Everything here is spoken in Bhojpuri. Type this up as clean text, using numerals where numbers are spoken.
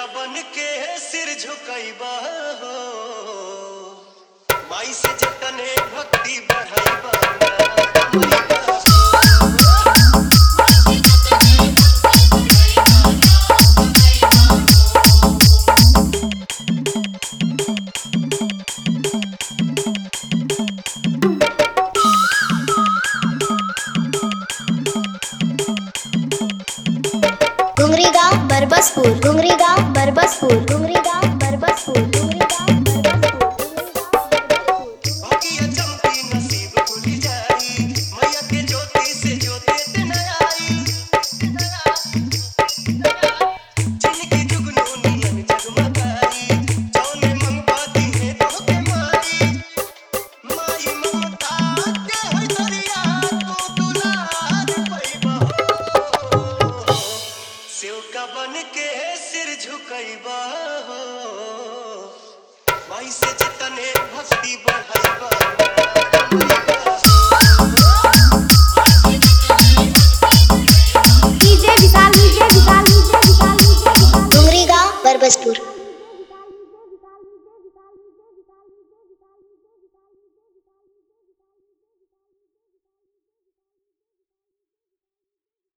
सेवका बन के सिर झुकाइबा हो, माई से जतने भक्ति बढ़ाइबा। घुंगरी गांव बरबसपुर, घुंगरी गांव बरबसपुर, घुंगरी गांव बरबसपुर, घुंगरी गांव बरबसपुर। भागिया चमकी नसीब खुल जाई, मैया के ज्योति से ज्योति दिन आई। जिनकी जुगनू नियन जगमगाई, जौने मंगवा दी है तोहके माई। माई ममता के है दरिया, तू दुलार पैबा हो, सेवका बन के सिर झुकाइबा हो, माई से जतने भक्ति बढ़ाइबा। DJ Vishal, DJ Vishal, DJ Vishal, DJ Vishal. Ghungri गांव बरबसपुर।